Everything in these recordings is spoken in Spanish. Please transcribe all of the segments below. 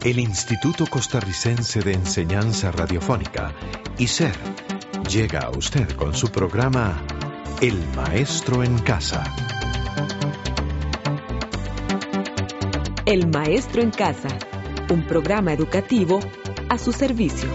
El Instituto Costarricense de Enseñanza Radiofónica, ICER, llega a usted con su programa El Maestro en Casa. El Maestro en Casa, un programa educativo a su servicio.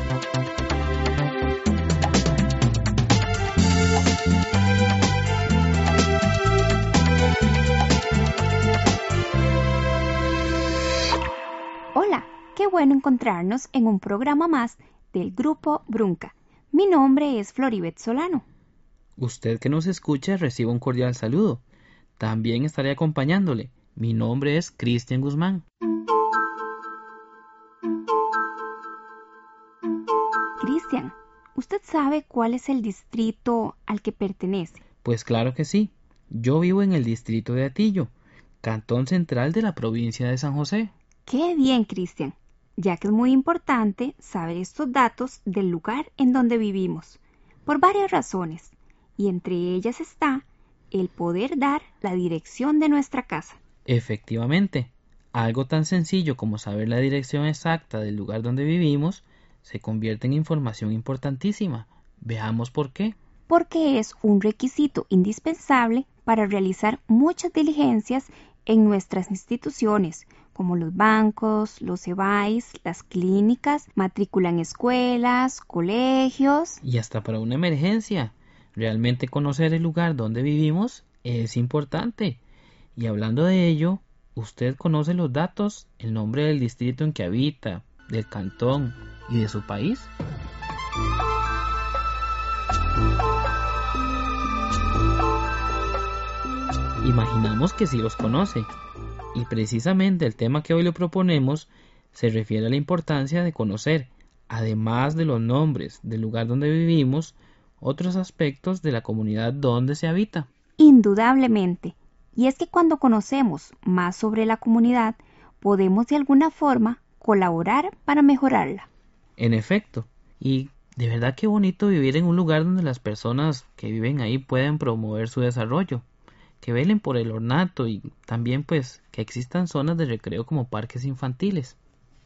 Hola, qué bueno encontrarnos en un programa más del Grupo Brunca. Mi nombre es Floribet Solano. Usted que nos escucha recibe un cordial saludo. También estaré acompañándole. Mi nombre es Cristian Guzmán. Cristian, ¿usted sabe cuál es el distrito al que pertenece? Pues claro que sí. Yo vivo en el distrito de Atillo, cantón central de la provincia de San José. ¡Qué bien, Cristian! Ya que es muy importante saber estos datos del lugar en donde vivimos, por varias razones, y entre ellas está el poder dar la dirección de nuestra casa. Efectivamente, algo tan sencillo como saber la dirección exacta del lugar donde vivimos se convierte en información importantísima. Veamos por qué. Porque es un requisito indispensable para realizar muchas diligencias en nuestras instituciones, como los bancos, los CEBAIS, las clínicas, matrícula en escuelas, colegios. Y hasta para una emergencia. Realmente conocer el lugar donde vivimos es importante. Y hablando de ello, ¿usted conoce los datos, el nombre del distrito en que habita, del cantón y de su país? Imaginamos que sí los conoce. Y precisamente el tema que hoy le proponemos se refiere a la importancia de conocer, además de los nombres del lugar donde vivimos, otros aspectos de la comunidad donde se habita. Indudablemente. Y es que cuando conocemos más sobre la comunidad, podemos de alguna forma colaborar para mejorarla. En efecto, y de verdad qué bonito vivir en un lugar donde las personas que viven ahí pueden promover su desarrollo, que velen por el ornato y también pues que existan zonas de recreo como parques infantiles.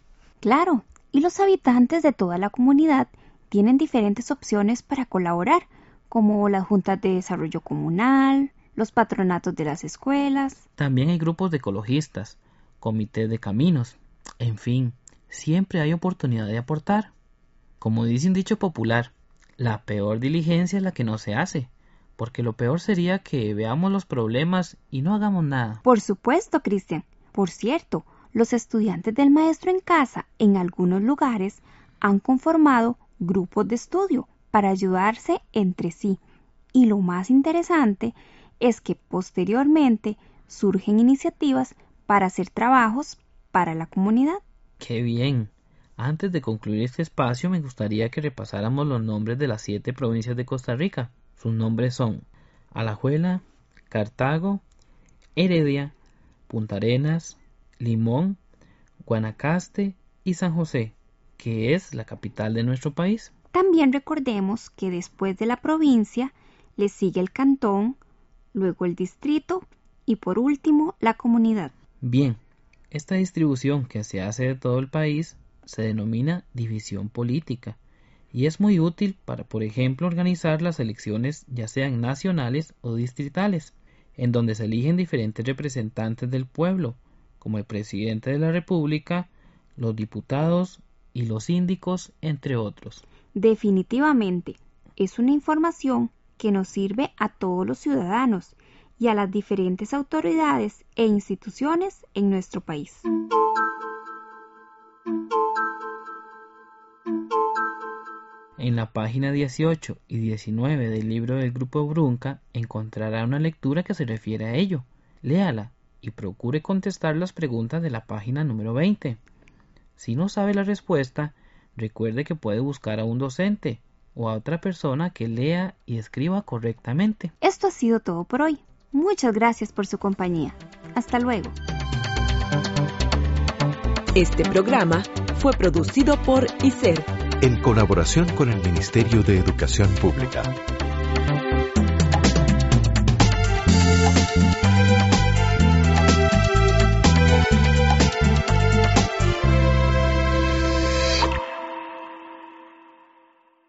Claro, y los habitantes de toda la comunidad tienen diferentes opciones para colaborar, como las juntas de desarrollo comunal, los patronatos de las escuelas. También hay grupos de ecologistas, comités de caminos, en fin, siempre hay oportunidad de aportar. Como dice un dicho popular, la peor diligencia es la que no se hace, porque lo peor sería que veamos los problemas y no hagamos nada. Por supuesto, Cristian. Por cierto, los estudiantes del Maestro en Casa en algunos lugares han conformado grupos de estudio para ayudarse entre sí. Y lo más interesante es que posteriormente surgen iniciativas para hacer trabajos para la comunidad. ¡Qué bien! Antes de concluir este espacio me gustaría que repasáramos los nombres de las 7 provincias de Costa Rica. Sus nombres son Alajuela, Cartago, Heredia, Punta Arenas, Limón, Guanacaste y San José, que es la capital de nuestro país. También recordemos que después de la provincia le sigue el cantón, luego el distrito y por último la comunidad. Bien, esta distribución que se hace de todo el país se denomina división política y es muy útil para, por ejemplo, organizar las elecciones ya sean nacionales o distritales, en donde se eligen diferentes representantes del pueblo, como el presidente de la República, los diputados y los síndicos, entre otros. Definitivamente, es una información que nos sirve a todos los ciudadanos y a las diferentes autoridades e instituciones en nuestro país. En la página 18 y 19 del libro del Grupo Brunca encontrará una lectura que se refiere a ello. Léala y procure contestar las preguntas de la página número 20. Si no sabe la respuesta, recuerde que puede buscar a un docente o a otra persona que lea y escriba correctamente. Esto ha sido todo por hoy. Muchas gracias por su compañía. Hasta luego. Este programa fue producido por ICER, en colaboración con el Ministerio de Educación Pública.